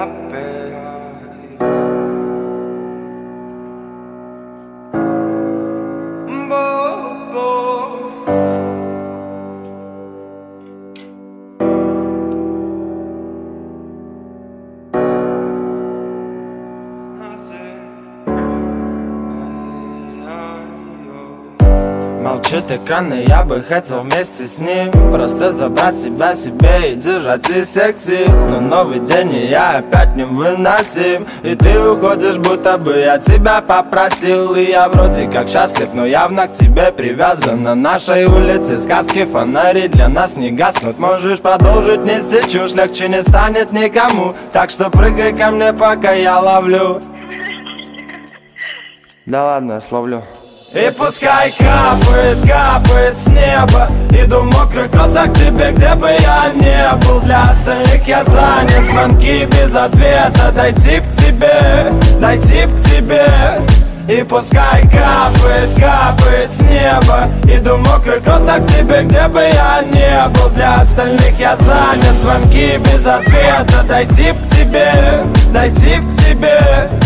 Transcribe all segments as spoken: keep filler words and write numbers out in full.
Молчит экран, и я бы хотел вместе с ним просто забрать тебя себе и держать из всех сил. Но новый день, и я опять невыносим, и ты уходишь, будто бы я тебя попросил. И я вроде как счастлив, но явно к тебе привязан. На нашей улице сказки, фонари для нас не гаснут. Можешь продолжить нести чушь, легче не станет никому. Так что прыгай ко мне, пока я ловлю. Да ладно, я словлю. И пускай капает, капает с неба. Иду в мокрых кроссах к тебе, где бы я не был. Для остальных я занят, звонки без ответа. Дойти к тебе, дойти к тебе. И пускай капает, капает с неба. Иду в мокрых кроссах к тебе, где бы я не был. Для остальных я занят, звонки без ответа. Дойти к тебе, дойти к тебе.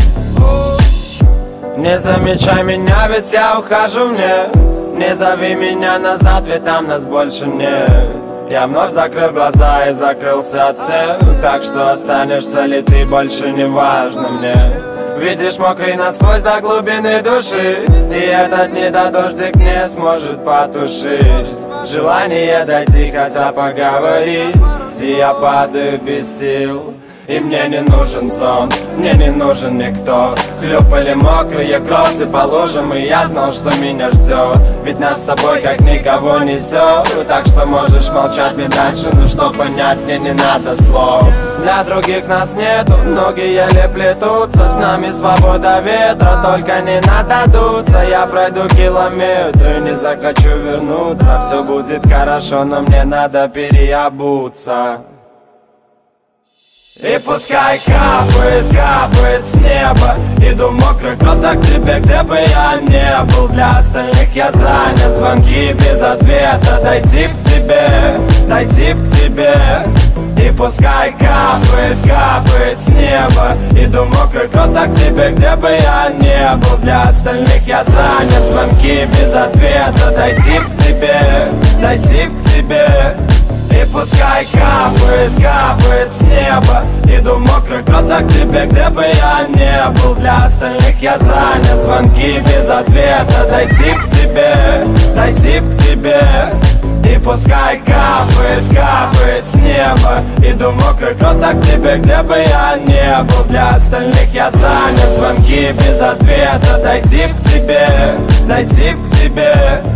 Не замечай меня, ведь я ухожу мне. Не зови меня назад, ведь там нас больше нет. Я вновь закрыл глаза и закрылся от всех. Так что останешься ли ты, больше не важно мне. Видишь, мокрый насквозь до глубины души, и этот недодождик не сможет потушить желание дойти, хотя поговорить. И я падаю без сил. И мне не нужен сон, мне не нужен никто. Хлюпали мокрые кроссы по лужам, и я знал, что меня ждет. Ведь нас с тобой как никого несет. Так что можешь молчать мне дальше, но что понять мне не надо слов. Для других нас нету, ноги еле плетутся. С нами свобода ветра, только не надо дуться. Я пройду километры, не захочу вернуться. Все будет хорошо, но мне надо переобуться. И пускай капает, капает с неба. Иду в мокрых кроссах к тебе, где бы я не был. Для остальных я занят, звонки без ответа. Дойти к тебе, дойти к тебе. И пускай капает, капает с неба. Иду в мокрых кроссах к тебе, где бы я не был. Для остальных я занят, звонки без ответа. Дойти к тебе, дойти к тебе. И пускай капает, капает с неба. Иду в мокрых кроссах к тебе, где бы я не был. Для остальных я занят, звонки без ответа. Дойти к тебе, дойти к тебе. И пускай капает, капает с неба. Иду в мокрых кроссах к тебе, где бы я не был. Для остальных я занят, звонки без ответа. Дойти к тебе, дойти к тебе.